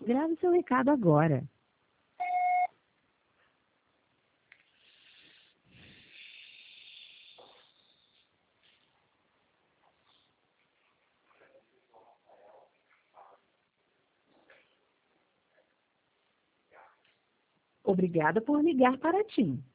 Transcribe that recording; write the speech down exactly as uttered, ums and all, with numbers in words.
Grave seu recado agora. Obrigada por ligar para a TIM.